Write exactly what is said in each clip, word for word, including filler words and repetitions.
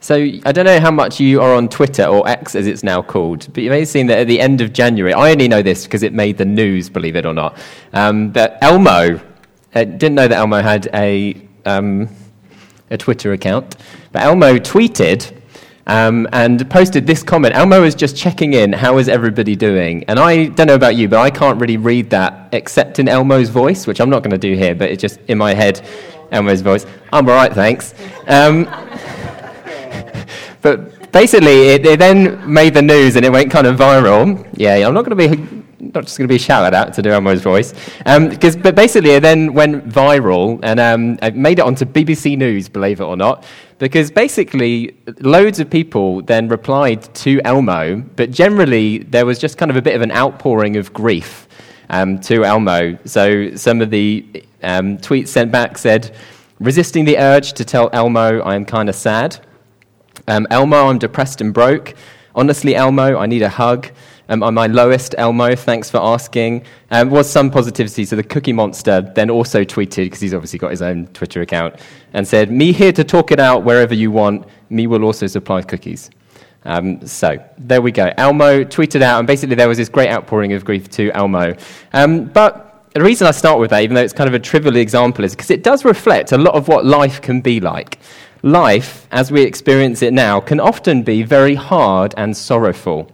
So I don't know how much you are on Twitter, or X as it's now called, but you may have seen that at the end of January, I only know this because it made the news, believe it or not, um, that Elmo, I didn't know that Elmo had a um, a Twitter account, but Elmo tweeted um, and posted this comment. Elmo was just checking in, how is everybody doing? And I don't know about you, but I can't really read that except in Elmo's voice, which I'm not going to do here, but it's just in my head, Elmo's voice. I'm all right, thanks. Um But basically, it, it then made the news and it went kind of viral. Yeah, I'm not going to be, not just going to be shouted at to do Elmo's voice. Um, because, but basically, it then went viral and um, it made it onto B B C News, believe it or not. Because basically, loads of people then replied to Elmo, but generally, there was just kind of a bit of an outpouring of grief um, to Elmo. So some of the um, tweets sent back said, resisting the urge to tell Elmo I am kind of sad. Um, Elmo, I'm depressed and broke. Honestly, Elmo, I need a hug. Um, I'm my lowest, Elmo, thanks for asking. Um, was some positivity. So the Cookie Monster then also tweeted, because he's obviously got his own Twitter account, and said, me here to talk it out wherever you want. Me will also supply cookies. Um, so there we go. Elmo tweeted out, and basically there was this great outpouring of grief to Elmo. Um, but the reason I start with that, even though it's kind of a trivial example, is because it does reflect a lot of what life can be like. Life, as we experience it now, can often be very hard and sorrowful.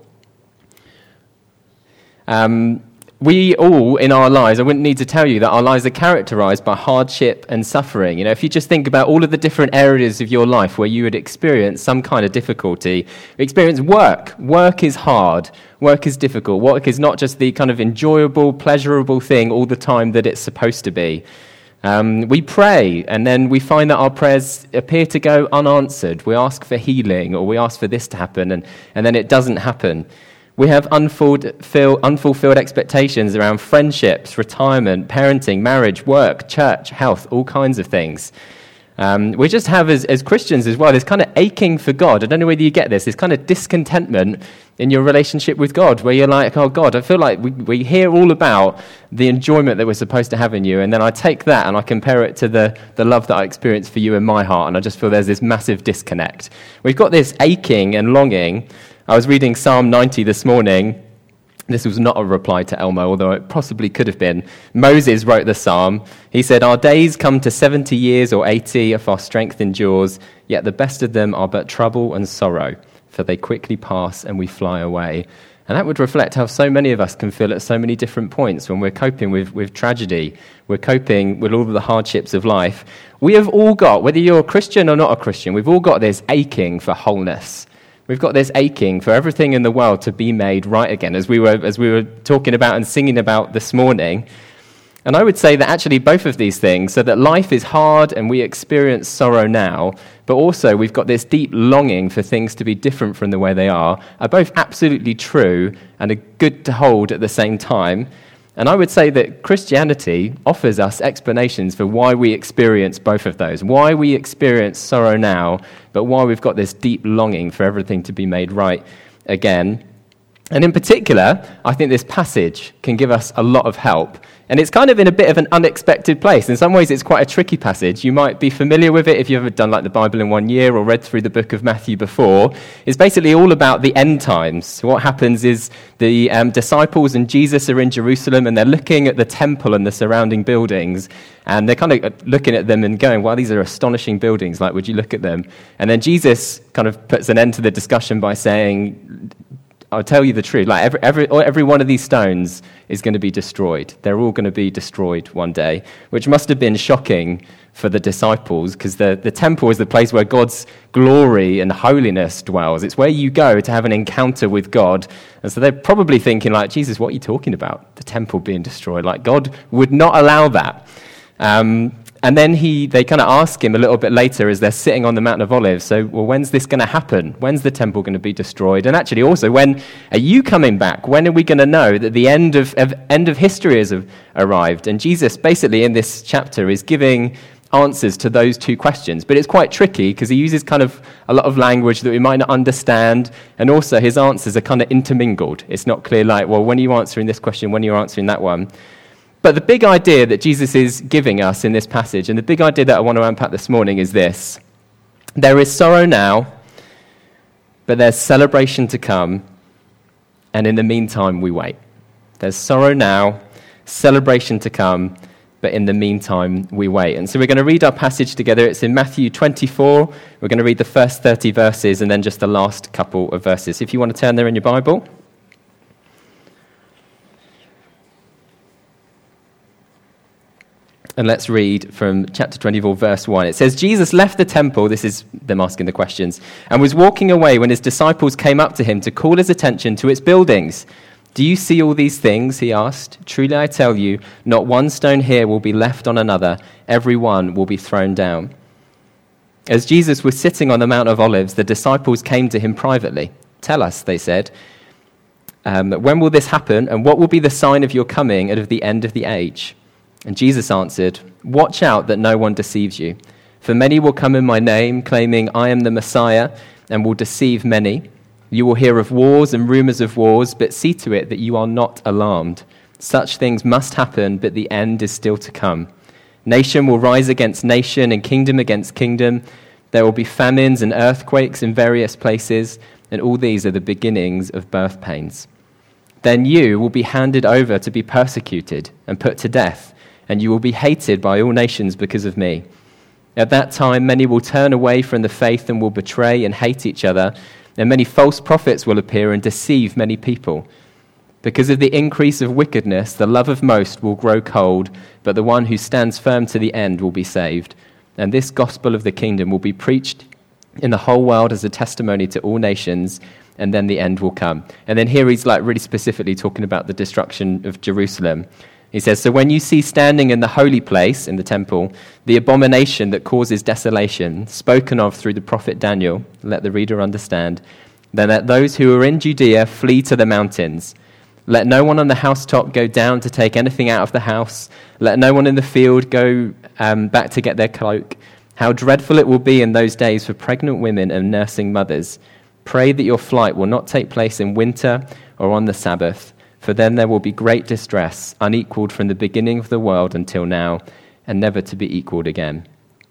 Um, we all, in our lives, I wouldn't need to tell you that our lives are characterized by hardship and suffering. You know, if you just think about all of the different areas of your life where you would experience some kind of difficulty, experience work. Work is hard. Work is difficult. Work is not just the kind of enjoyable, pleasurable thing all the time that it's supposed to be. Um, we pray, and then we find that our prayers appear to go unanswered. We ask for healing, or we ask for this to happen, and, and then it doesn't happen. We have unfulfilled, unfulfilled expectations around friendships, retirement, parenting, marriage, work, church, health, all kinds of things. Um, we just have, as, as Christians as well, this kind of aching for God. I don't know whether you get this, this kind of discontentment in your relationship with God, where you're like, oh God, I feel like we, we hear all about the enjoyment that we're supposed to have in you, and then I take that and I compare it to the, the love that I experience for you in my heart, and I just feel there's this massive disconnect. We've got this aching and longing. I was reading Psalm ninety this morning. This was not a reply to Elmo, although it possibly could have been. Moses wrote the psalm. He said, our days come to seventy years or eighty if our strength endures, yet the best of them are but trouble and sorrow, for they quickly pass and we fly away. And that would reflect how so many of us can feel at so many different points when we're coping with, with tragedy, we're coping with all of the hardships of life. We have all got, whether you're a Christian or not a Christian, we've all got this aching for wholeness. We've got this aching for everything in the world to be made right again, as we were as we were talking about and singing about this morning. And I would say that actually both of these things, so that life is hard and we experience sorrow now, but also we've got this deep longing for things to be different from the way they are, are both absolutely true and are good to hold at the same time. And I would say that Christianity offers us explanations for why we experience both of those, why we experience sorrow now, but why we've got this deep longing for everything to be made right again. And in particular, I think this passage can give us a lot of help. And it's kind of in a bit of an unexpected place. In some ways, it's quite a tricky passage. You might be familiar with it if you've ever done like the Bible in one year or read through the book of Matthew before. It's basically all about the end times. What happens is the um, disciples and Jesus are in Jerusalem, and they're looking at the temple and the surrounding buildings, and they're kind of looking at them and going, wow, these are astonishing buildings. Like, would you look at them? And then Jesus kind of puts an end to the discussion by saying, I'll tell you the truth, like every, every every one of these stones is going to be destroyed. They're all going to be destroyed one day, which must have been shocking for the disciples, because the, the temple is the place where God's glory and holiness dwells. It's where you go to have an encounter with God. And so they're probably thinking like, Jesus, what are you talking about? The temple being destroyed. Like, God would not allow that. Um, And then he, they kind of ask him a little bit later as they're sitting on the Mount of Olives, so, well, when's this going to happen? When's the temple going to be destroyed? And actually also, when are you coming back? When are we going to know that the end of, of end of history has arrived? And Jesus basically in this chapter is giving answers to those two questions. But it's quite tricky because he uses kind of a lot of language that we might not understand, and also his answers are kind of intermingled. It's not clear like, well, when are you answering this question? When are you answering that one? But the big idea that Jesus is giving us in this passage, and the big idea that I want to unpack this morning is this. There is sorrow now, but there's celebration to come, and in the meantime, we wait. There's sorrow now, celebration to come, but in the meantime, we wait. And so we're going to read our passage together. It's in Matthew twenty-four. We're going to read the first thirty verses and then just the last couple of verses. If you want to turn there in your Bible. And let's read from chapter twenty-four, verse one. It says, Jesus left the temple, this is them asking the questions, and was walking away when his disciples came up to him to call his attention to its buildings. Do you see all these things? He asked. Truly I tell you, not one stone here will be left on another. Every one will be thrown down. As Jesus was sitting on the Mount of Olives, the disciples came to him privately. Tell us, they said, um, when will this happen, and what will be the sign of your coming and of the end of the age? And Jesus answered, watch out that no one deceives you. For many will come in my name, claiming I am the Messiah, and will deceive many. You will hear of wars and rumors of wars, but see to it that you are not alarmed. Such things must happen, but the end is still to come. Nation will rise against nation, and kingdom against kingdom. There will be famines and earthquakes in various places, and all these are the beginnings of birth pains. Then you will be handed over to be persecuted and put to death, and you will be hated by all nations because of me. At that time, many will turn away from the faith and will betray and hate each other, and many false prophets will appear and deceive many people. Because of the increase of wickedness, the love of most will grow cold, but the one who stands firm to the end will be saved. And this gospel of the kingdom will be preached in the whole world as a testimony to all nations, and then the end will come. And then here he's like really specifically talking about the destruction of Jerusalem. He says, so when you see standing in the holy place, in the temple, the abomination that causes desolation, spoken of through the prophet Daniel, let the reader understand, then let those who are in Judea flee to the mountains. Let no one on the housetop go down to take anything out of the house. Let no one in the field go um, back to get their cloak. How dreadful it will be in those days for pregnant women and nursing mothers. Pray that your flight will not take place in winter or on the Sabbath, for then there will be great distress, unequaled from the beginning of the world until now, and never to be equaled again.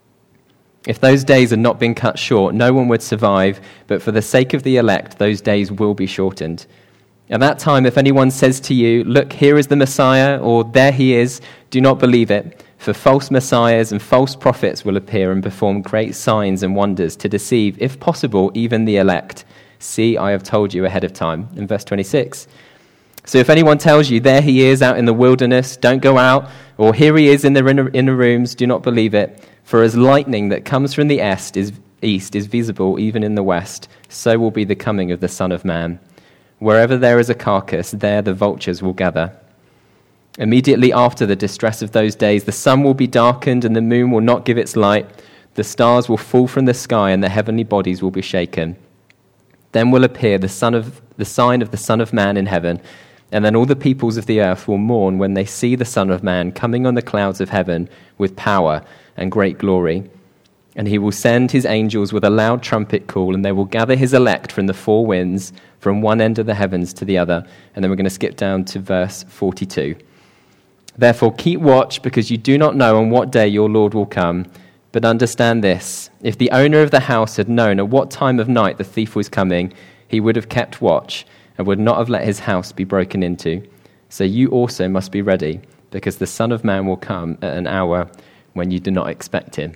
If those days had not been cut short, no one would survive, but for the sake of the elect, those days will be shortened. At that time, if anyone says to you, look, here is the Messiah, or there he is, do not believe it, for false messiahs and false prophets will appear and perform great signs and wonders to deceive, if possible, even the elect. See, I have told you ahead of time. In verse twenty-six. So if anyone tells you, there he is out in the wilderness, don't go out, or here he is in the inner, inner rooms, do not believe it. For as lightning that comes from the east is, east is visible even in the west, so will be the coming of the Son of Man. Wherever there is a carcass, there the vultures will gather. Immediately after the distress of those days, the sun will be darkened and the moon will not give its light. The stars will fall from the sky and the heavenly bodies will be shaken. Then will appear the son of the sign of the Son of Man in heaven. And then all the peoples of the earth will mourn when they see the Son of Man coming on the clouds of heaven with power and great glory. And he will send his angels with a loud trumpet call, and they will gather his elect from the four winds, from one end of the heavens to the other. And then we're going to skip down to verse forty-two. Therefore keep watch, because you do not know on what day your Lord will come. But understand this, if the owner of the house had known at what time of night the thief was coming, he would have kept watch and would not have let his house be broken into. So you also must be ready, because the Son of Man will come at an hour when you do not expect him.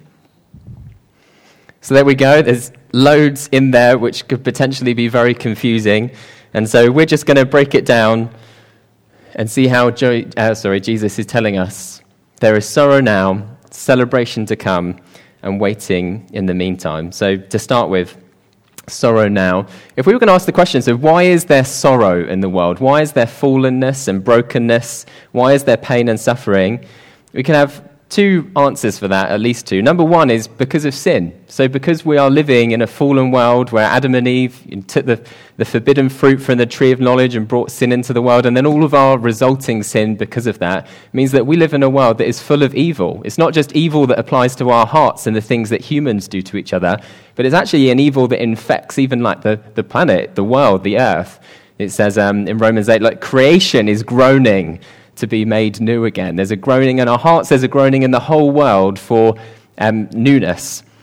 So there we go. There's loads in there which could potentially be very confusing. And so we're just going to break it down and see how jo- uh, sorry, Jesus is telling us there is sorrow now, celebration to come, and waiting in the meantime. So to start with, sorrow now. If we were going to ask the question, so why is there sorrow in the world? Why is there fallenness and brokenness? Why is there pain and suffering? We can have two answers for that, at least two. Number one is because of sin. So because we are living in a fallen world where Adam and Eve took the, the forbidden fruit from the tree of knowledge and brought sin into the world, and then all of our resulting sin because of that means that we live in a world that is full of evil. It's not just evil that applies to our hearts and the things that humans do to each other, but it's actually an evil that infects even like the, the planet, the world, the earth. It says um, in Romans eight, like creation is groaning to be made new again. There's a groaning in our hearts, there's a groaning in the whole world for um, newness.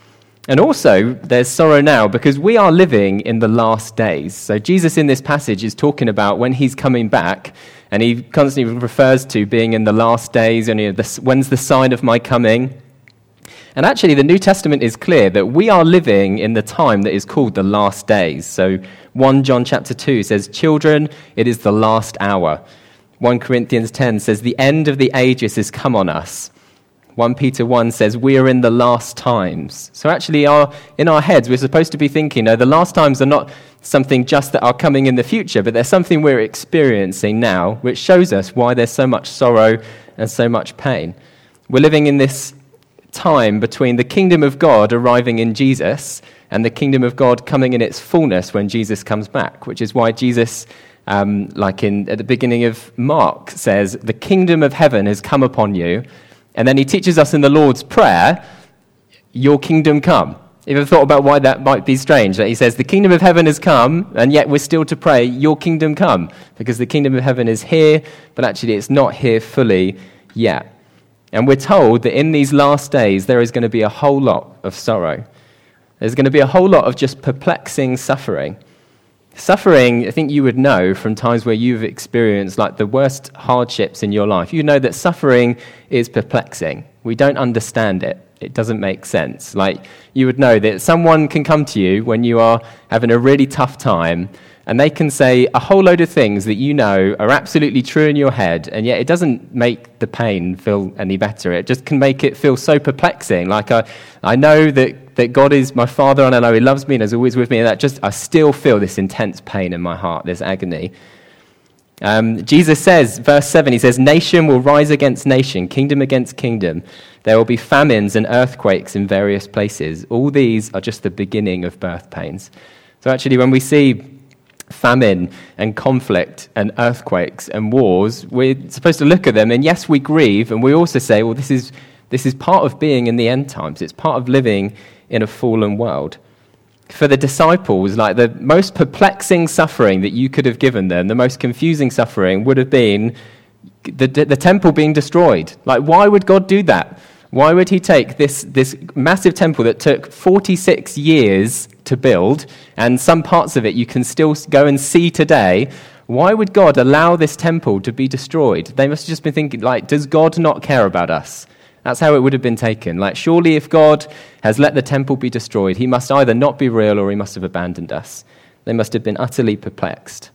And also, there's sorrow now because we are living in the last days. So Jesus in this passage is talking about when he's coming back, and he constantly refers to being in the last days, and you know, this, when's the sign of my coming? And actually, the New Testament is clear that we are living in the time that is called the last days. So First John chapter two says, "Children, it is the last hour." First Corinthians ten says, "The end of the ages is come on us." First Peter one says, "We are in the last times." So actually, our, in our heads, we're supposed to be thinking, no, the last times are not something just that are coming in the future, but they're something we're experiencing now, which shows us why there's so much sorrow and so much pain. We're living in this time between the kingdom of God arriving in Jesus and the kingdom of God coming in its fullness when Jesus comes back, which is why Jesus, um, like in at the beginning of Mark, says, "The kingdom of heaven has come upon you." And then he teaches us in the Lord's Prayer, "Your kingdom come." Have you ever thought about why that might be strange? That he says, the kingdom of heaven has come, and yet we're still to pray, "Your kingdom come," because the kingdom of heaven is here, but actually it's not here fully yet. And we're told that in these last days, there is going to be a whole lot of sorrow. There's going to be a whole lot of just perplexing suffering. Suffering, I think you would know from times where you've experienced like the worst hardships in your life. You know that suffering is perplexing. We don't understand it. It doesn't make sense. Like you would know that someone can come to you when you are having a really tough time, and they can say a whole load of things that you know are absolutely true in your head, and yet it doesn't make the pain feel any better. It just can make it feel so perplexing. Like I, I know that that God is my Father, and I know He loves me and is always with me, and that just I still feel this intense pain in my heart, this agony. Um, Jesus says, verse seven, he says, "Nation will rise against nation, kingdom against kingdom. There will be famines and earthquakes in various places." All these are just the beginning of birth pains. So actually, when we see famine and conflict and earthquakes and wars, we're supposed to look at them, and yes, we grieve, and we also say, well, this is this is part of being in the end times. It's part of living in a fallen world. For the disciples, like the most perplexing suffering that you could have given them, the most confusing suffering would have been the, the temple being destroyed. Like, why would God do that? Why would he take this, this massive temple that took forty-six years to build, and some parts of it you can still go and see today? Why would God allow this temple to be destroyed? They must have just been thinking, like, does God not care about us? That's how it would have been taken. Like, surely if God has let the temple be destroyed, he must either not be real or he must have abandoned us. They must have been utterly perplexed.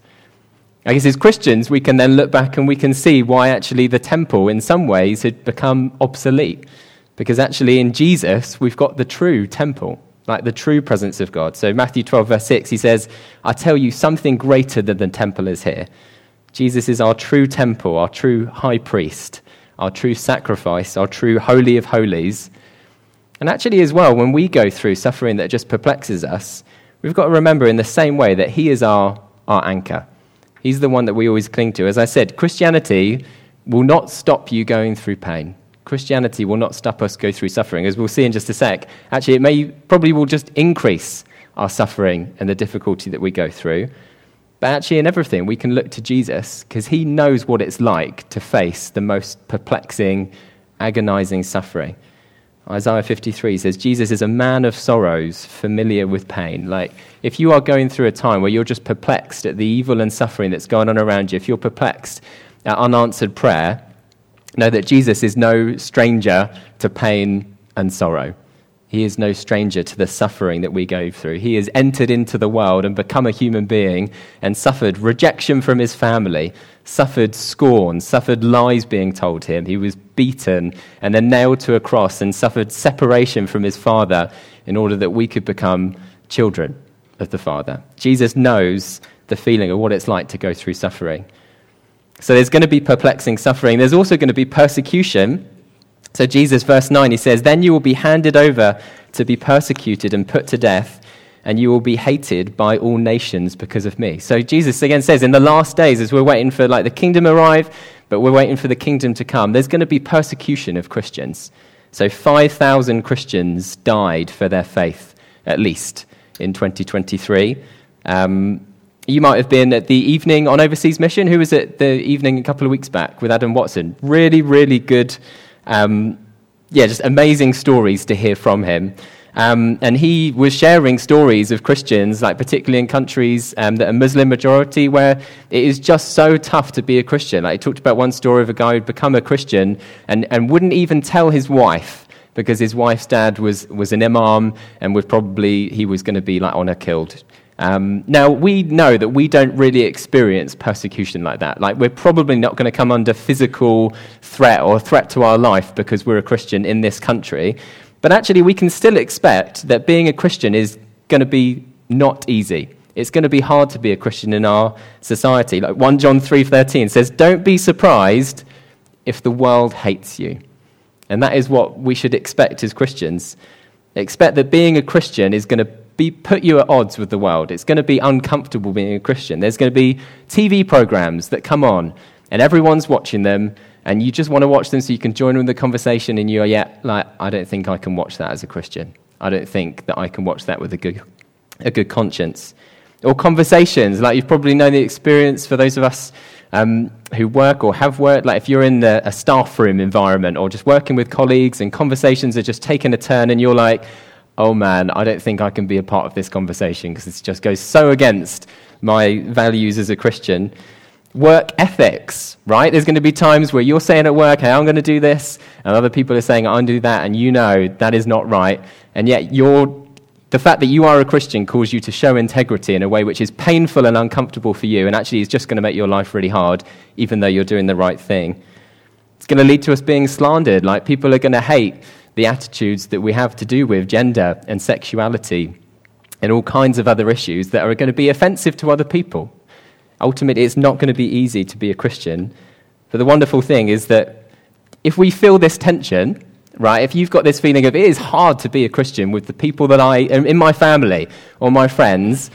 I guess as Christians, we can then look back and we can see why actually the temple in some ways had become obsolete. Because actually in Jesus, we've got the true temple, like the true presence of God. So Matthew twelve, verse six, he says, "I tell you, something greater than the temple is here." Jesus is our true temple, our true high priest, our true sacrifice, our true holy of holies. And actually as well, when we go through suffering that just perplexes us, we've got to remember in the same way that he is our, our anchor. He's the one that we always cling to. As I said, Christianity will not stop you going through pain. Christianity will not stop us go through suffering. As we'll see in just a sec, actually it may probably will just increase our suffering and the difficulty that we go through. But actually in everything, we can look to Jesus because he knows what it's like to face the most perplexing, agonizing suffering. Isaiah fifty-three says, Jesus is a man of sorrows, familiar with pain. Like, if you are going through a time where you're just perplexed at the evil and suffering that's going on around you, if you're perplexed at unanswered prayer, know that Jesus is no stranger to pain and sorrow. He is no stranger to the suffering that we go through. He has entered into the world and become a human being and suffered rejection from his family, suffered scorn, suffered lies being told him. He was beaten and then nailed to a cross and suffered separation from his Father in order that we could become children of the Father. Jesus knows the feeling of what it's like to go through suffering. So there's going to be perplexing suffering. There's also going to be persecution. So Jesus, verse nine, he says, "Then you will be handed over to be persecuted and put to death, and you will be hated by all nations because of me." So Jesus again says, in the last days, as we're waiting for like the kingdom arrive, but we're waiting for the kingdom to come, there's going to be persecution of Christians. So five thousand Christians died for their faith, at least, in twenty twenty-three. Um, you might have been at the evening on Overseas Mission. Who was at the evening a couple of weeks back with Adam Watson? Really, really good. Um, yeah, just amazing stories to hear from him. Um, and he was sharing stories of Christians, like particularly in countries um, that are Muslim majority, where it is just so tough to be a Christian. Like he talked about one story of a guy who'd become a Christian and, and wouldn't even tell his wife because his wife's dad was, was an imam and would probably, he was going to be like honor killed. Um, now, we know that we don't really experience persecution like that. Like, we're probably not going to come under physical threat or threat to our life because we're a Christian in this country. But actually, we can still expect that being a Christian is going to be not easy. It's going to be hard to be a Christian in our society. Like First John three thirteen says, "Don't be surprised if the world hates you." And that is what we should expect as Christians. Expect that being a Christian is going to be put you at odds with the world. It's going to be uncomfortable being a Christian. There's going to be T V programs that come on, and everyone's watching them, and you just want to watch them so you can join in the conversation, and you're, yeah, like, I don't think I can watch that as a Christian. I don't think that I can watch that with a good a good conscience. Or conversations, like you've probably known the experience for those of us um, who work or have worked, like if you're in the, a staff room environment or just working with colleagues and conversations are just taking a turn and you're like, oh man, I don't think I can be a part of this conversation because it just goes so against my values as a Christian. Work ethics, right? There's going to be times where you're saying at work, hey, I'm going to do this, and other people are saying, I'm going to do that, and you know that is not right. And yet you're, the fact that you are a Christian calls you to show integrity in a way which is painful and uncomfortable for you, and actually is just going to make your life really hard, even though you're doing the right thing. It's going to lead to us being slandered, like people are going to hate the attitudes that we have to do with gender and sexuality and all kinds of other issues that are going to be offensive to other people. Ultimately, it's not going to be easy to be a Christian. But the wonderful thing is that if we feel this tension, right, if you've got this feeling of it is hard to be a Christian with the people that I am in my family or my friends,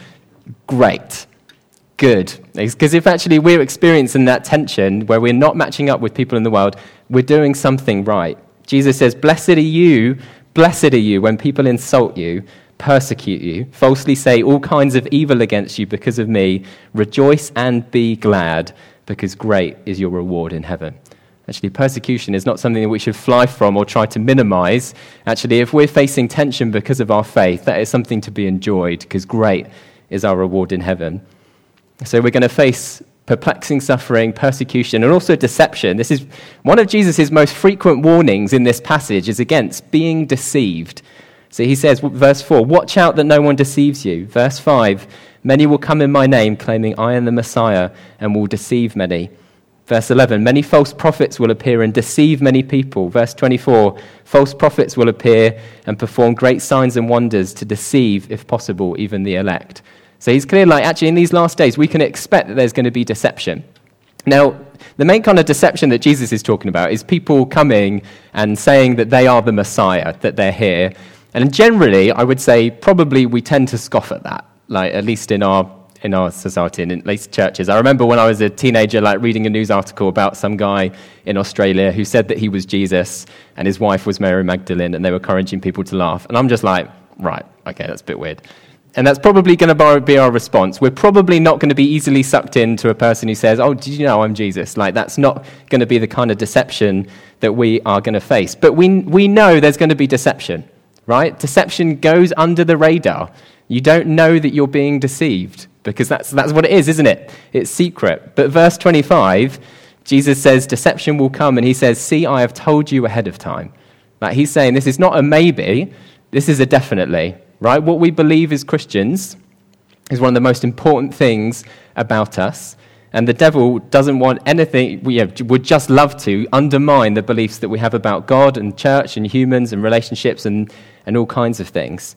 great, good. Because if actually we're experiencing that tension where we're not matching up with people in the world, we're doing something right. Jesus says, blessed are you, blessed are you when people insult you, persecute you, falsely say all kinds of evil against you because of me. Rejoice and be glad, because great is your reward in heaven. Actually, persecution is not something that we should fly from or try to minimize. Actually, if we're facing tension because of our faith, that is something to be enjoyed, because great is our reward in heaven. So we're going to face perplexing suffering, persecution, and also deception. This is one of Jesus' most frequent warnings in this passage is against being deceived. So he says, verse four, watch out that no one deceives you. Verse five, many will come in my name, claiming I am the Messiah, and will deceive many. Verse eleven, many false prophets will appear and deceive many people. Verse twenty-four, false prophets will appear and perform great signs and wonders to deceive, if possible, even the elect. So he's clear, like, actually, in these last days, we can expect that there's going to be deception. Now, the main kind of deception that Jesus is talking about is people coming and saying that they are the Messiah, that they're here. And generally, I would say probably we tend to scoff at that, like at least in our in our society and at least churches. I remember when I was a teenager, like reading a news article about some guy in Australia who said that he was Jesus and his wife was Mary Magdalene, and they were encouraging people to laugh. And I'm just like, right, okay, that's a bit weird. And that's probably going to be our response. We're probably not going to be easily sucked into a person who says, oh, did you know I'm Jesus? Like, that's not going to be the kind of deception that we are going to face. But we we know there's going to be deception. Right? Deception goes under the radar. You don't know that you're being deceived because that's that's what it is, isn't it? It's secret. But verse twenty-five, Jesus says deception will come, and he says, see, I have told you ahead of time. Like he's saying this is not a maybe, this is a definitely. Right? What we believe as Christians is one of the most important things about us. And the devil doesn't want anything, we would just love to undermine the beliefs that we have about God and church and humans and relationships and, and all kinds of things.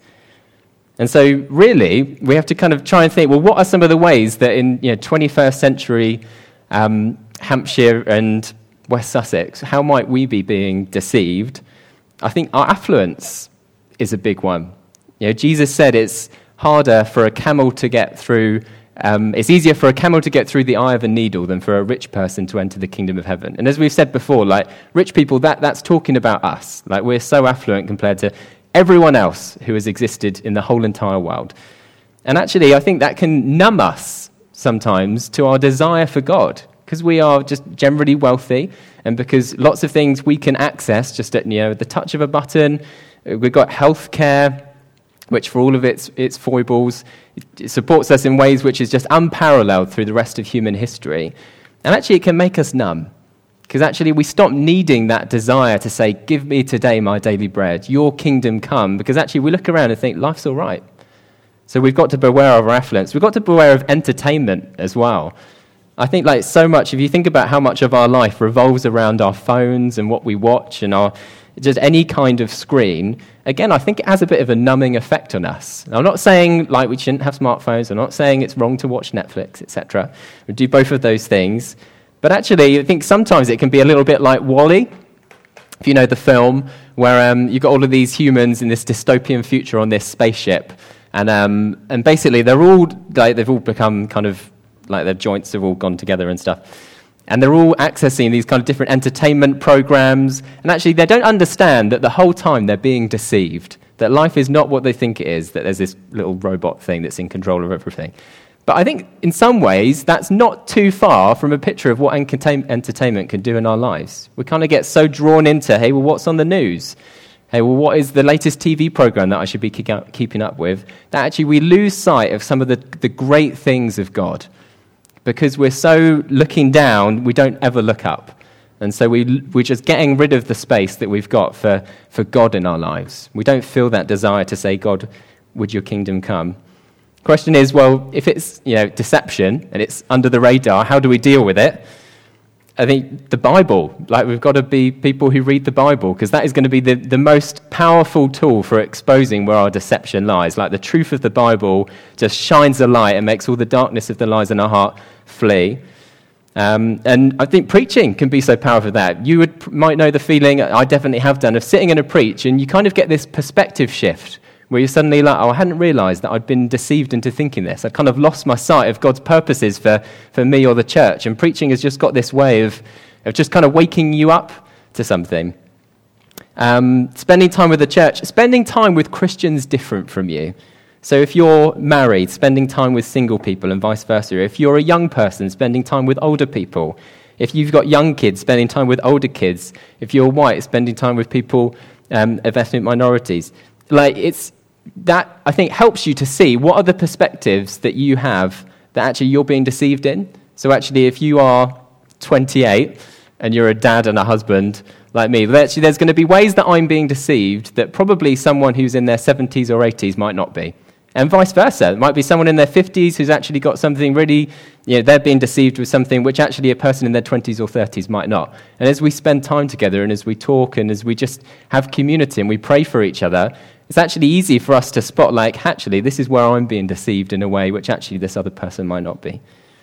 And so really, we have to kind of try and think, well, what are some of the ways that in you know, twenty-first century um, Hampshire and West Sussex, how might we be being deceived? I think our affluence is a big one. You know, Jesus said it's harder for a camel to get through Um, it's easier for a camel to get through the eye of a needle than for a rich person to enter the kingdom of heaven. And as we've said before, like rich people, that, that's talking about us. Like we're so affluent compared to everyone else who has existed in the whole entire world. And actually, I think that can numb us sometimes to our desire for God, because we are just generally wealthy, and because lots of things we can access just at you know the touch of a button. We've got healthcare. which for all of its its foibles, it supports us in ways which is just unparalleled through the rest of human history. And actually it can make us numb, because actually we stop needing that desire to say, give me today my daily bread, your kingdom come, because actually we look around and think life's all right. So we've got to beware of our affluence. We've got to beware of entertainment as well. I think like so much, if you think about how much of our life revolves around our phones and what we watch and our just any kind of screen, again, I think it has a bit of a numbing effect on us. Now, I'm not saying like we shouldn't have smartphones. I'm not saying it's wrong to watch Netflix, et cetera. We do both of those things. But actually, I think sometimes it can be a little bit like WALL-E, if you know the film, where um, you've got all of these humans in this dystopian future on this spaceship. And um, and basically, they're all, like, they've all become kind of, like their joints have all gone together and stuff. And they're all accessing these kind of different entertainment programs. And actually, they don't understand that the whole time they're being deceived, that life is not what they think it is, that there's this little robot thing that's in control of everything. But I think in some ways, that's not too far from a picture of what entertainment can do in our lives. We kind of get so drawn into, hey, well, what's on the news? Hey, well, what is the latest T V program that I should be keeping up with? That actually we lose sight of some of the, the great things of God. Because we're so looking down, we don't ever look up. And so we, we're just getting rid of the space that we've got for, for God in our lives. We don't feel that desire to say, God, would your kingdom come? The question is, well, if it's, you know, deception and it's under the radar, how do we deal with it? I think the Bible, like we've got to be people who read the Bible, because that is going to be the, the most powerful tool for exposing where our deception lies. Like the truth of the Bible just shines a light and makes all the darkness of the lies in our heart flee. Um, and I think preaching can be so powerful that you would might know the feeling, I definitely have done, of sitting in a preach and you kind of get this perspective shift where you're suddenly like, oh, I hadn't realized that I'd been deceived into thinking this. I'd kind of lost my sight of God's purposes for, for me or the church. And preaching has just got this way of, of just kind of waking you up to something. Um, spending time with the church, spending time with Christians different from you. So if you're married, spending time with single people and vice versa. If you're a young person, spending time with older people. If you've got young kids, spending time with older kids. If you're white, spending time with people um, of ethnic minorities. Like it's that, I think, helps you to see what are the perspectives that you have that actually you're being deceived in. So actually, if you are twenty-eight and you're a dad and a husband like me, actually there's going to be ways that I'm being deceived that probably someone who's in their seventies or eighties might not be. And vice versa. It might be someone in their fifties who's actually got something really, you know, they're being deceived with something which actually a person in their twenties or thirties might not. And as we spend time together and as we talk and as we just have community and we pray for each other, it's actually easy for us to spot, like, actually, this is where I'm being deceived in a way which actually this other person might not be.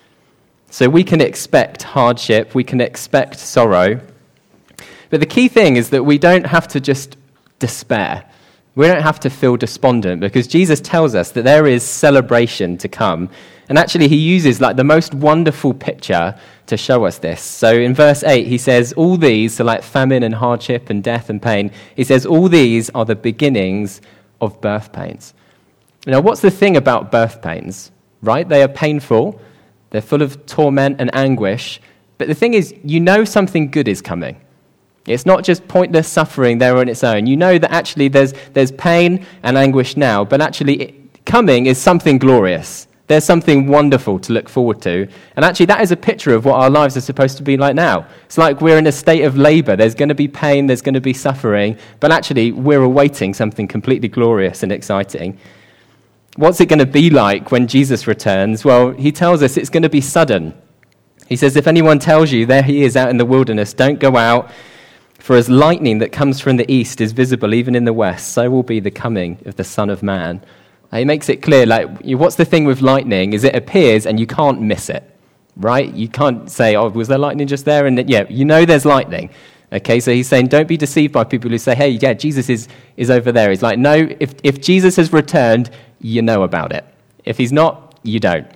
So we can expect hardship, we can expect sorrow. But the key thing is that we don't have to just despair. We don't have to feel despondent, because Jesus tells us that there is celebration to come. And actually, he uses like the most wonderful picture to show us this. So in verse eight, he says, all these, so like famine and hardship and death and pain, he says, all these are the beginnings of birth pains. Now, what's the thing about birth pains, right? They are painful. They're full of torment and anguish. But the thing is, you know something good is coming. It's not just pointless suffering there on its own. You know that actually there's there's pain and anguish now, but actually it, coming is something glorious. There's something wonderful to look forward to. And actually that is a picture of what our lives are supposed to be like now. It's like we're in a state of labor. There's going to be pain, there's going to be suffering, but actually we're awaiting something completely glorious and exciting. What's it going to be like when Jesus returns? Well, he tells us it's going to be sudden. He says, if anyone tells you there he is out in the wilderness, don't go out. For as lightning that comes from the east is visible even in the west, so will be the coming of the Son of Man. He makes it clear, like, what's the thing with lightning is it appears and you can't miss it, right? You can't say, oh, was there lightning just there? And yeah, you know there's lightning. Okay, so he's saying don't be deceived by people who say, hey, yeah, Jesus is, is over there. He's like, no, if, if Jesus has returned, you know about it. If he's not, you don't.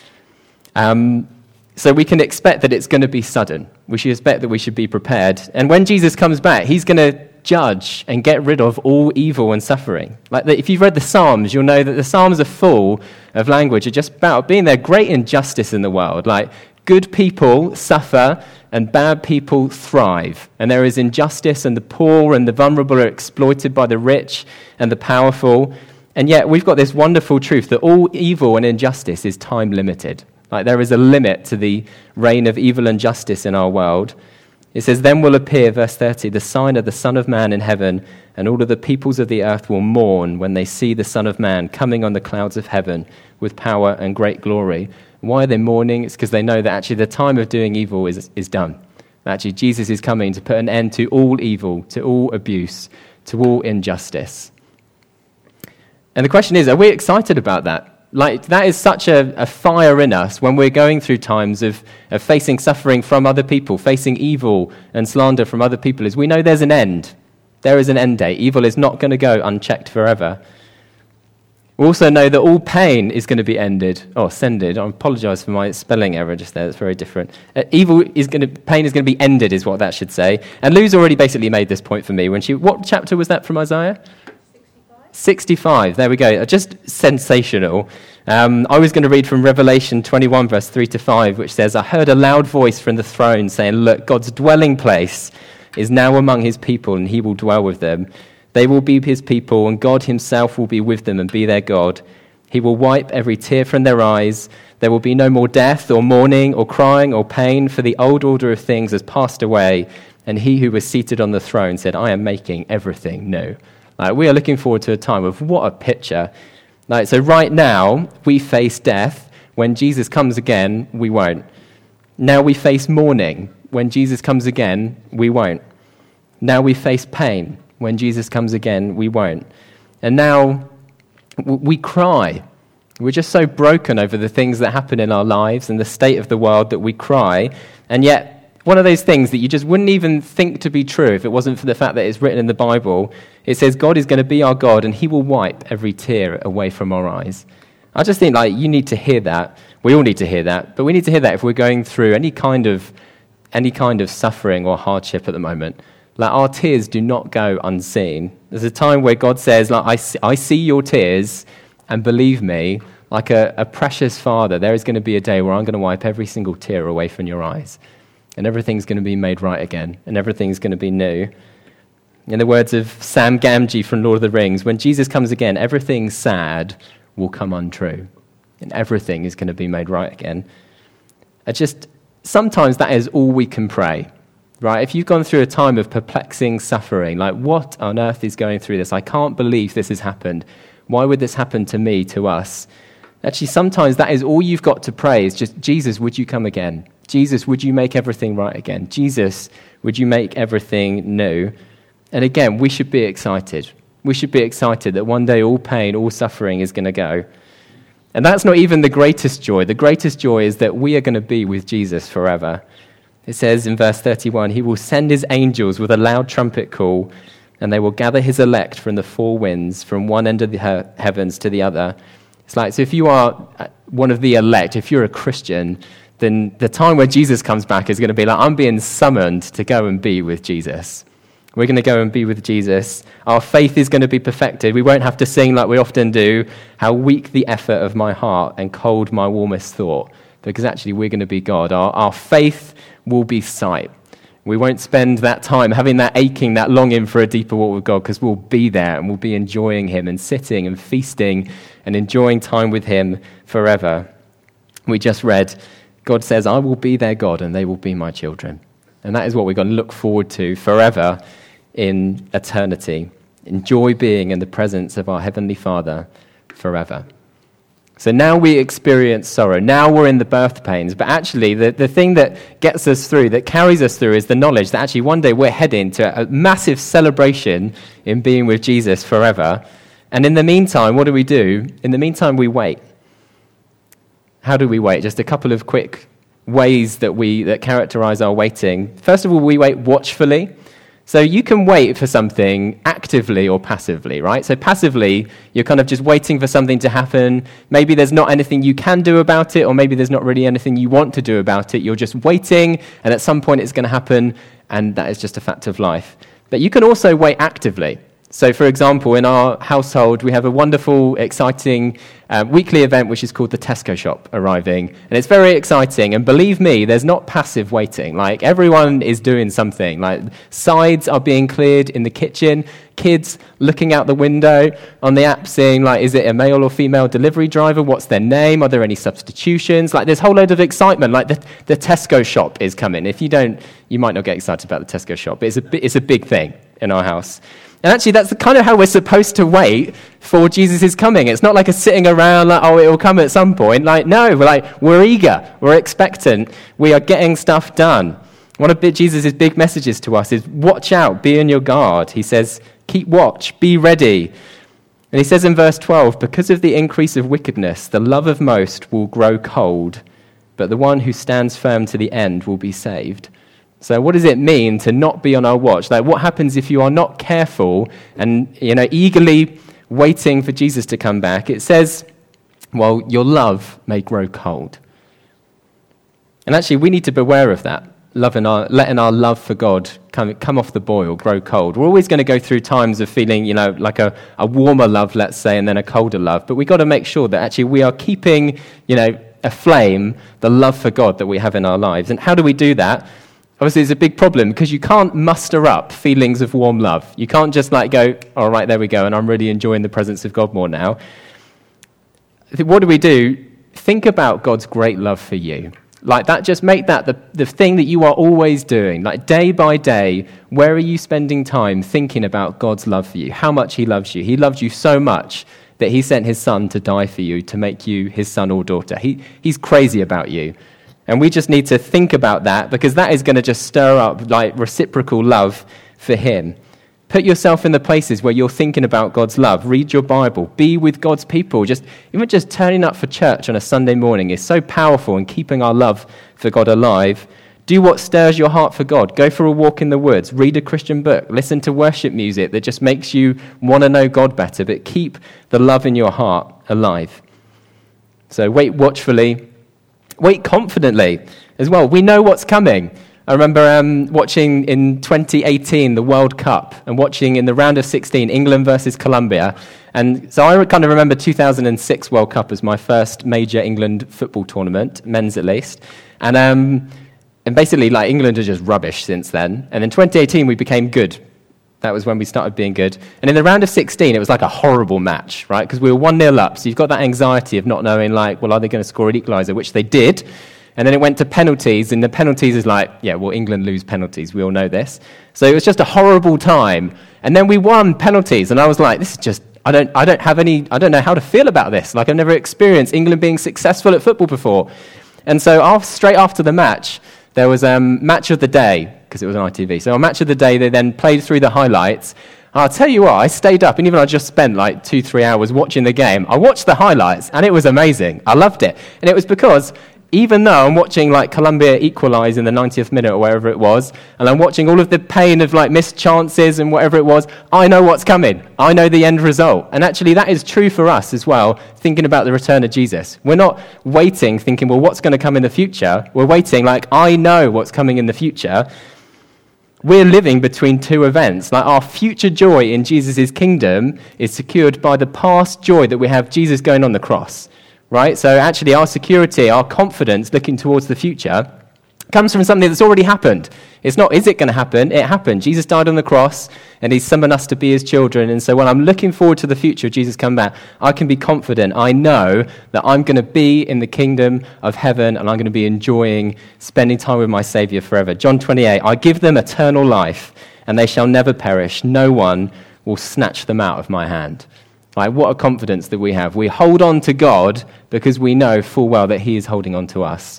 Um, so we can expect that it's going to be sudden. We should expect that we should be prepared. And when Jesus comes back, he's going to judge and get rid of all evil and suffering. Like the, if you've read the Psalms, you'll know that the Psalms are full of language just about being there great injustice in the world. Like good people suffer and bad people thrive. And there is injustice and the poor and the vulnerable are exploited by the rich and the powerful. And yet we've got this wonderful truth that all evil and injustice is time limited. Like there is a limit to the reign of evil and justice in our world. It says, then will appear, verse thirty, the sign of the Son of Man in heaven, and all of the peoples of the earth will mourn when they see the Son of Man coming on the clouds of heaven with power and great glory. Why are they mourning? It's because they know that actually the time of doing evil is, is done. Actually, Jesus is coming to put an end to all evil, to all abuse, to all injustice. And the question is, are we excited about that? Like, that is such a, a fire in us when we're going through times of, of facing suffering from other people, facing evil and slander from other people, is we know there's an end. There is an end date. Evil is not going to go unchecked forever. We also know that all pain is going to be ended, or sended. I apologize for my spelling error just there. It's very different. Uh, evil is going to, pain is going to be ended, is what that should say. And Lou's already basically made this point for me when she. What chapter was that from Isaiah? sixty-five, there we go. Just sensational. Um, I was going to read from Revelation twenty-one, verse three to five, which says, I heard a loud voice from the throne saying, look, God's dwelling place is now among his people, and he will dwell with them. They will be his people, and God himself will be with them and be their God. He will wipe every tear from their eyes. There will be no more death or mourning or crying or pain, for the old order of things has passed away. And he who was seated on the throne said, I am making everything new. Like, we are looking forward to a time of what a picture. Like, so right now, we face death. When Jesus comes again, we won't. Now we face mourning. When Jesus comes again, we won't. Now we face pain. When Jesus comes again, we won't. And now we cry. We're just so broken over the things that happen in our lives and the state of the world that we cry. And yet, one of those things that you just wouldn't even think to be true if it wasn't for the fact that it's written in the Bible. It says God is going to be our God and he will wipe every tear away from our eyes. I just think, like, you need to hear that. We all need to hear that. But we need to hear that if we're going through any kind of any kind of suffering or hardship at the moment. Like, our tears do not go unseen. There's a time where God says, like, I see, I see your tears, and believe me, like a, a precious father, there is going to be a day where I'm going to wipe every single tear away from your eyes. And everything's going to be made right again. And everything's going to be new. In the words of Sam Gamgee from Lord of the Rings, when Jesus comes again, everything sad will come untrue. And everything is going to be made right again. I just, sometimes that is all we can pray. Right? If you've gone through a time of perplexing suffering, like, what on earth is going through this? I can't believe this has happened. Why would this happen to me, to us? Actually, sometimes that is all you've got to pray is just, Jesus, would you come again? Jesus, would you make everything right again? Jesus, would you make everything new? And again, we should be excited. We should be excited that one day all pain, all suffering is going to go. And that's not even the greatest joy. The greatest joy is that we are going to be with Jesus forever. It says in verse thirty-one, he will send his angels with a loud trumpet call, and they will gather his elect from the four winds, from one end of the he- heavens to the other. It's like, so if you are one of the elect, if you're a Christian, then the time when Jesus comes back is going to be like, I'm being summoned to go and be with Jesus. We're going to go and be with Jesus. Our faith is going to be perfected. We won't have to sing like we often do, how weak the effort of my heart and cold my warmest thought, because actually we're going to be God. Our, our faith will be sight. We won't spend that time having that aching, that longing for a deeper walk with God, because we'll be there and we'll be enjoying him and sitting and feasting and enjoying time with him forever. We just read, God says, I will be their God and they will be my children. And that is what we're going to look forward to forever in eternity. Enjoy being in the presence of our Heavenly Father forever. So now we experience sorrow. Now we're in the birth pains. But actually, the, the thing that gets us through, that carries us through, is the knowledge that actually one day we're heading to a massive celebration in being with Jesus forever. And in the meantime, what do we do? In the meantime, we wait. How do we wait? Just a couple of quick ways that we that characterize our waiting. First of all, we wait watchfully. So you can wait for something actively or passively, right? So passively, you're kind of just waiting for something to happen. Maybe there's not anything you can do about it, or maybe there's not really anything you want to do about it. You're just waiting, and at some point it's going to happen, and that is just a fact of life. But you can also wait actively. So, for example, in our household, we have a wonderful, exciting uh, weekly event which is called the Tesco Shop arriving. And it's very exciting. And believe me, there's not passive waiting. Like, everyone is doing something. Like, sides are being cleared in the kitchen, kids looking out the window on the app saying, like, is it a male or female delivery driver? What's their name? Are there any substitutions? Like, there's a whole load of excitement. Like, the, the Tesco Shop is coming. If you don't, you might not get excited about the Tesco Shop. It's a, it's a big thing in our house. And actually, that's kind of how we're supposed to wait for Jesus' coming. It's not like a sitting around, like, oh, it will come at some point. Like, no, we're like, we're eager, we're expectant, we are getting stuff done. One of Jesus' big messages to us is, watch out, be on your guard. He says, keep watch, be ready. And he says in verse twelve, because of the increase of wickedness, the love of most will grow cold, but the one who stands firm to the end will be saved. So what does it mean to not be on our watch? Like, what happens if you are not careful and, you know, eagerly waiting for Jesus to come back? It says, well, your love may grow cold. And actually, we need to beware of that, loving our, letting our love for God come, come off the boil, grow cold. We're always going to go through times of feeling, you know, like a, a warmer love, let's say, and then a colder love. But we've got to make sure that actually we are keeping, you know, aflame the love for God that we have in our lives. And how do we do that? Obviously, it's a big problem because you can't muster up feelings of warm love. You can't just like go, all right, there we go, and I'm really enjoying the presence of God more now. What do we do? Think about God's great love for you. Like that, just make that the, the thing that you are always doing. Like day by day, where are you spending time thinking about God's love for you? How much he loves you. He loved you so much that he sent his son to die for you, to make you his son or daughter. He, he's crazy about you. And we just need to think about that because that is going to just stir up like reciprocal love for him. Put yourself in the places where you're thinking about God's love. Read your Bible. Be with God's people. Just even just turning up for church on a Sunday morning is so powerful in keeping our love for God alive. Do what stirs your heart for God. Go for a walk in the woods. Read a Christian book. Listen to worship music that just makes you want to know God better. But keep the love in your heart alive. So wait watchfully. Wait confidently as well. We know what's coming. I remember um, watching in twenty eighteen the World Cup and watching in the round of sixteen England versus Colombia. And so I kind of remember two thousand six World Cup as my first major England football tournament, men's at least. And um, and basically, like, England are just rubbish since then. And in twenty eighteen we became good. That was when we started being good. And in the round of sixteen, it was like a horrible match, right? Because we were one nil up, so you've got that anxiety of not knowing, like, well, are they going to score an equaliser, which they did. And then it went to penalties, and the penalties is like, yeah, well, England lose penalties. We all know this. So it was just a horrible time. And then we won penalties, and I was like, this is just, I don't, I don't have any, I don't know how to feel about this. Like, I've never experienced England being successful at football before. And so after, straight after the match, there was a um, match of the day, because it was on I T V. So on Match of the Day, they then played through the highlights. I'll tell you what, I stayed up, and even I just spent like two, three hours watching the game. I watched the highlights, and it was amazing. I loved it. And it was because even though I'm watching like Colombia equalise in the ninetieth minute or wherever it was, and I'm watching all of the pain of like missed chances and whatever it was, I know what's coming. I know the end result. And actually that is true for us as well, thinking about the return of Jesus. We're not waiting thinking, well, what's going to come in the future? We're waiting like, I know what's coming in the future. We're living between two events. Like, our future joy in Jesus' kingdom is secured by the past joy that we have Jesus going on the cross. Right? So actually our security, our confidence looking towards the future comes from something that's already happened. It's not, is it going to happen? It happened. Jesus died on the cross and he's summoned us to be his children. And so when I'm looking forward to the future of Jesus come back, I can be confident. I know that I'm going to be in the kingdom of heaven and I'm going to be enjoying spending time with my Savior forever. John twenty-eight, I give them eternal life and they shall never perish. No one will snatch them out of my hand. Like, what a confidence that we have. We hold on to God because we know full well that he is holding on to us.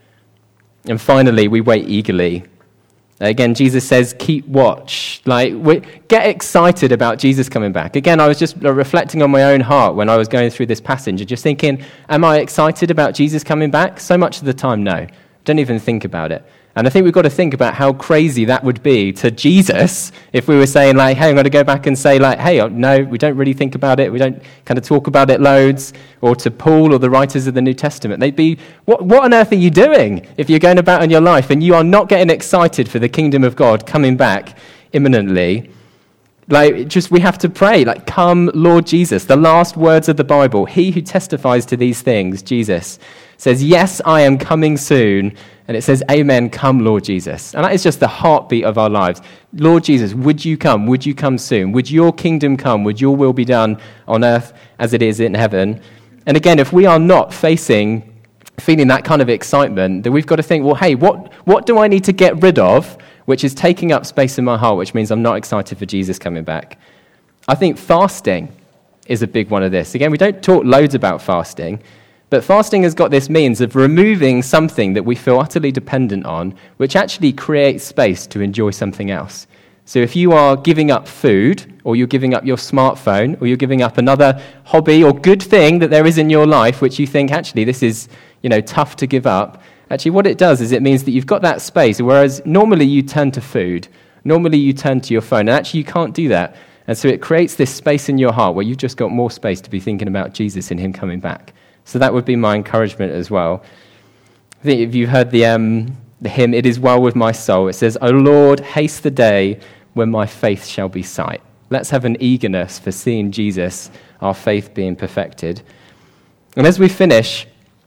And finally, we wait eagerly. Again, Jesus says, keep watch. Like, we, get excited about Jesus coming back. Again, I was just reflecting on my own heart when I was going through this passage and just thinking, am I excited about Jesus coming back? So much of the time, no. Don't even think about it. And I think we've got to think about how crazy that would be to Jesus if we were saying, like, hey, I'm going to go back and say, like, hey, no, we don't really think about it. We don't kind of talk about it loads. Or to Paul or the writers of the New Testament. They'd be, what, what on earth are you doing if you're going about in your life and you are not getting excited for the kingdom of God coming back imminently? Like, just we have to pray, like, come, Lord Jesus. The last words of the Bible, he who testifies to these things, Jesus, says, yes, I am coming soon. And it says, amen, come, Lord Jesus. And that is just the heartbeat of our lives. Lord Jesus, would you come? Would you come soon? Would your kingdom come? Would your will be done on earth as it is in heaven? And again, if we are not facing, feeling that kind of excitement, then we've got to think, well, hey, what, what do I need to get rid of, which is taking up space in my heart, which means I'm not excited for Jesus coming back? I think fasting is a big one of this. Again, we don't talk loads about fasting, but fasting has got this means of removing something that we feel utterly dependent on, which actually creates space to enjoy something else. So if you are giving up food, or you're giving up your smartphone, or you're giving up another hobby or good thing that there is in your life, which you think, actually, this is, you know, tough to give up, actually what it does is it means that you've got that space, whereas normally you turn to food, normally you turn to your phone, and actually you can't do that. And so it creates this space in your heart where you've just got more space to be thinking about Jesus and him coming back. So that would be my encouragement as well. I think if you've heard the, um, the hymn, It Is Well With My Soul, it says, O Lord, haste the day when my faith shall be sight. Let's have an eagerness for seeing Jesus, our faith being perfected. And as we finish,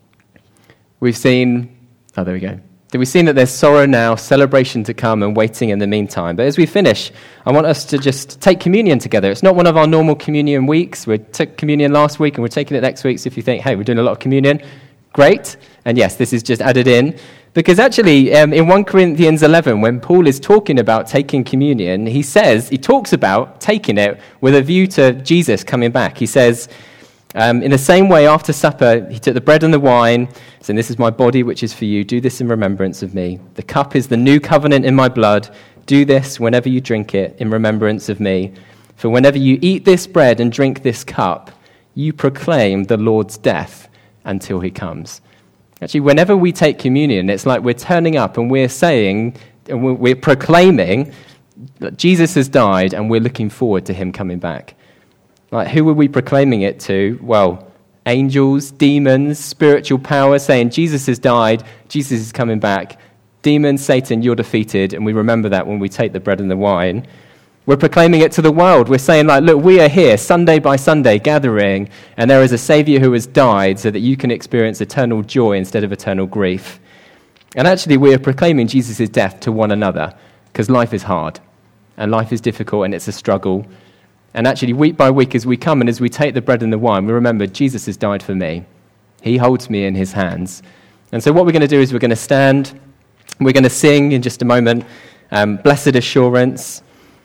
we've seen, oh, there we go. We've seen that there's sorrow now, celebration to come, and waiting in the meantime. But as we finish, I want us to just take communion together. It's not one of our normal communion weeks. We took communion last week, and we're taking it next week. So if you think, hey, we're doing a lot of communion, great. And yes, this is just added in. Because actually, um, in First Corinthians eleven, when Paul is talking about taking communion, he says, he talks about taking it with a view to Jesus coming back. He says, Um, in the same way, after supper, he took the bread and the wine, saying, this is my body, which is for you. Do this in remembrance of me. The cup is the new covenant in my blood. Do this whenever you drink it in remembrance of me. For whenever you eat this bread and drink this cup, you proclaim the Lord's death until he comes. Actually, whenever we take communion, it's like we're turning up and we're saying, and we're, we're proclaiming that Jesus has died and we're looking forward to him coming back. Like, who are we proclaiming it to? Well, angels, demons, spiritual power, saying Jesus has died, Jesus is coming back. Demons, Satan, you're defeated, and we remember that when we take the bread and the wine. We're proclaiming it to the world. We're saying, like, look, we are here Sunday by Sunday gathering, and there is a Savior who has died so that you can experience eternal joy instead of eternal grief. And actually, we are proclaiming Jesus' death to one another, because life is hard, and life is difficult, and it's a struggle. And actually, week by week, as we come and as we take the bread and the wine, we remember Jesus has died for me. He holds me in his hands. And so what we're going to do is we're going to stand. We're going to sing in just a moment, um, Blessed Assurance.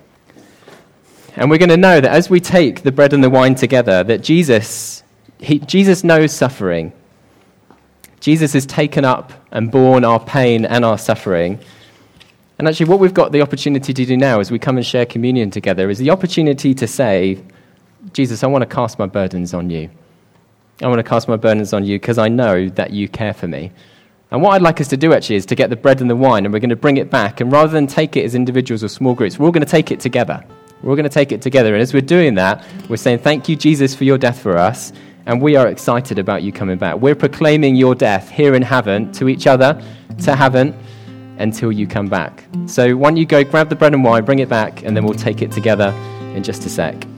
And we're going to know that as we take the bread and the wine together, that Jesus, he, Jesus knows suffering. Jesus has taken up and borne our pain and our suffering. And actually, what we've got the opportunity to do now as we come and share communion together is the opportunity to say, Jesus, I want to cast my burdens on you. I want to cast my burdens on you because I know that you care for me. And what I'd like us to do actually is to get the bread and the wine, and we're going to bring it back. And rather than take it as individuals or small groups, we're all going to take it together. We're all going to take it together. And as we're doing that, we're saying, thank you, Jesus, for your death for us. And we are excited about you coming back. We're proclaiming your death here in heaven to each other, to heaven, until you come back. So why don't you go grab the bread and wine, bring it back, and then we'll take it together in just a sec.